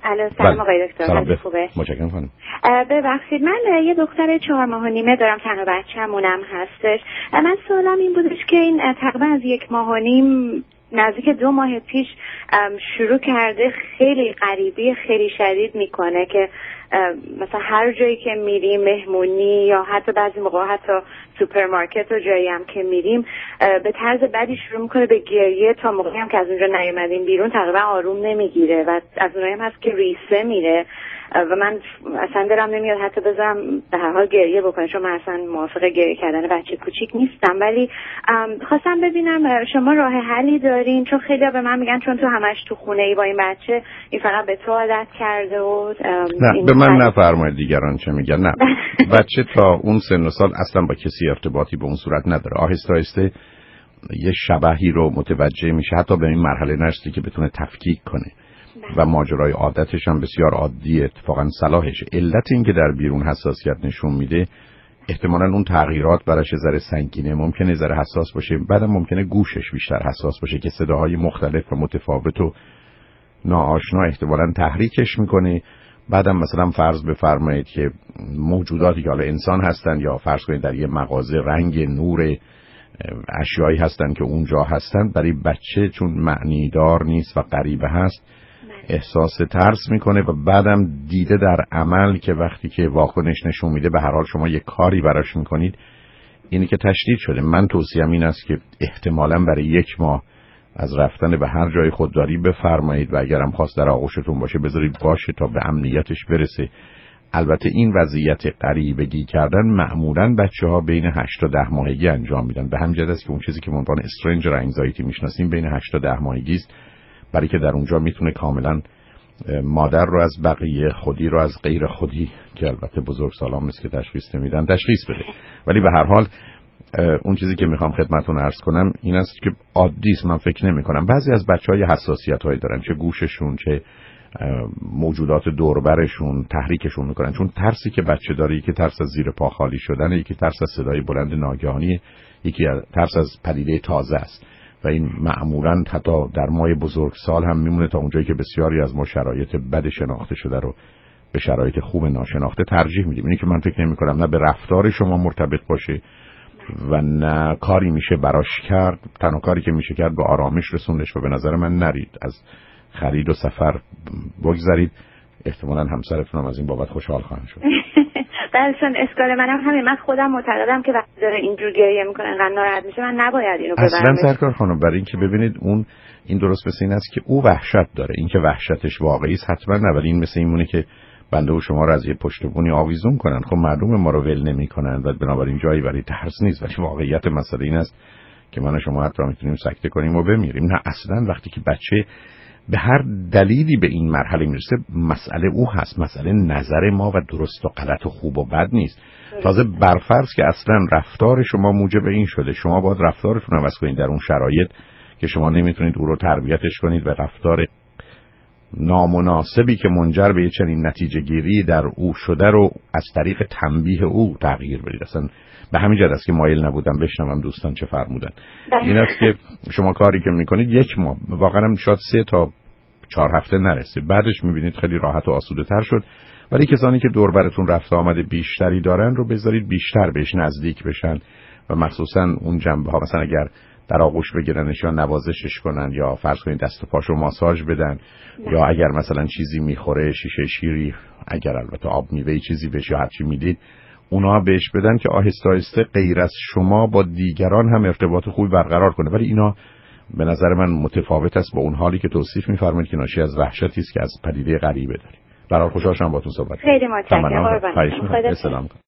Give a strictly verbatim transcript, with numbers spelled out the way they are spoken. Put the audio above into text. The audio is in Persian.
الو سلام آقای دکتر. سلام خوبه؟ متشکرم خانم. ببخشید من یه دختر چهار ماه و نیمه دارم، تنها بچه‌مونم هستش. من سوالم این بودش که این تقریبا از یک ماه و نیم نزدیک دو ماه پیش شروع کرده خیلی غریبی خیلی شدید میکنه که مثلا هر جایی که میریم مهمونی یا حتی بعضی موقع حتی سوپرمارکت و جایی هم که میریم به طرز بدی شروع میکنه به گریه تا موقعی هم که از اونجا نیومدیم بیرون تقریبا آروم نمیگیره و از اونایی هم هست که ریسه میره و من اصلا دلم نمیاد حتی بذارم به هر حال گریه بکنه، چون من اصلا موافق گریه کردن بچه کوچیک نیستم. ولی خواستم ببینم شما راه حلی دارین، چون خیلی به من میگن چون تو همش تو خونه ای با این بچه این فقط به تو عادت کرده و نه به من نفرمایید دیگران چه میگن. نه بچه تا اون سن و سال اصلا با کسی ارتباطی به اون صورت نداره. آهسته آهسته یه شبحی رو متوجه میشه، حتی به این مرحله نرسیده که بتونه تفکیک کنه و ماجرای عادتش هم بسیار عادیه، اتفاقا صلاحشه. علت این که در بیرون حساسیت نشون میده احتمالاً اون تغییرات براش ذره سنگینه، ممکنه ذره حساس باشه، بعدم ممکنه گوشش بیشتر حساس باشه که صداهای مختلف و متفاوت و ناآشنا احتمالاً تحریکش میکنه. بعدم مثلا فرض بفرمایید که موجوداتی که حالا انسان هستن یا فرض کنید در یه مغازه رنگ نور اشیایی هستن که اونجا هستن، برای بچه چون معنی دار نیست و غریبه هست احساس ترس میکنه و بعدم دیده در عمل که وقتی که واکنش نشون میده به هر حال شما یه کاری براش میکنید، اینی که تشدید شده. من توصیه‌ام این است که احتمالاً برای یک ماه از رفتن به هر جای خودداری بفرمایید و اگرم خواست در آغوشتون باشه بذارید باشه تا به امنیتش برسه. البته این وضعیت غریبگی کردن معمولاً بچه‌ها بین هشت تا ده ماهگی انجام میدن. به همین جهت است که اون چیزی که به عنوان استرنجر انگزایتی میشناسیم بین هشت تا ده ماهگی است، برای که در اونجا میتونه کاملا مادر رو از بقیه، خودی رو از غیر خودی که البته بزرگسالان مثل که تشخیص نمیدن تشخیص بده. ولی به هر حال اون چیزی که میخوام خدمتتون عرض کنم این است که عادی است. من فکر نمی کنم بعضی از بچه‌ها حساسیت‌هایی دارن، چه گوششون چه موجودات دوربرشون تحریکشون میکنن، چون ترسی که بچه داره یکی ترس از زیر پا خالی شدن، یکی ترس از صدای بلند ناگهانی، یکی ترس از پدیده تازه است و این معمولاً حتی در مای بزرگسال هم میمونه تا اونجایی که بسیاری از ما شرایط بد شناخته شده رو به شرایط خوب ناشناخته ترجیح میدیم. اینی که من فکر نمی‌کنم نه به رفتار شما مرتبط باشه و نه کاری میشه براش کرد. تنها کاری که میشه کرد به آرامش رسوندش و به نظر من نرید از خرید و سفر بگذارید. احتمالاً همسرتون هم از این بابت خوشحال خواهند شد. بلشون اشکال منم همین، من خودم معتقدم که وقتی داره اینجور گریه میکنه انقدر ناراحت میشه من نباید اینو ببرمش. اصلا سرکار خانم برای اینکه ببینید اون این درست مثل این است که او وحشت داره، این که وحشتش واقعی است حتما نه، ولی این مثل این مونه که بنده و شما رو از یه پشت بونی آویزون کنن. خب معلومه ما رو ول نمیکنن و بنابراین جایی برای ترس نیست، ولی واقعیت مسئله این است که من و شما حتی میتونیم سکته کنیم و بمیریم. نه اصلا وقتی که بچه به هر دلیلی به این مرحله میرسه مسئله او هست، مسئله نظر ما و درست و غلط و خوب و بد نیست. تازه برفرض که اصلا رفتار شما موجب این شده، شما باید رفتارتون عوض کنید در اون شرایط که شما نمیتونید او رو تربیتش کنید و رفتار نامناسبی که منجر به چنین نتیجه گیری در او شده رو از طریق تنبیه او تغییر بدید. اصلا به همین جهت است که مایل نبودم بشنوم دوستان چه فرمودن. این است که شما کاری که میکنید یک ماه واقعا هم شاید سه تا چهار هفته نرسه، بعدش میبینید خیلی راحت و آسوده تر شد. ولی کسانی که دور براتون رفت آمد بیشتری دارن رو بذارید بیشتر بهش نزدیک بشن و مخصوصا اون جنبه ها، مثلا اگر در آغوش بگیرنش یا نوازشش کنن یا فرض کنید دست و پاشو ماساژ بدن نه. یا اگر مثلا چیزی میخوره، شیشه شیری، اگر البته آب میوه چیزی بهش یا هرچی میدید اونا بهش بدن که آهسته آهسته غیر از شما با دیگران هم ارتباط خوبی برقرار کنه. ولی اینا به نظر من متفاوت است با اون حالی که توصیف می‌فرمایید که ناشی از وحشتی است که از پدیده غریبه دارید. برای خوشحال شدم باهاتون صحبت کردم. خیلی متشکرم. خواهش می‌کنم.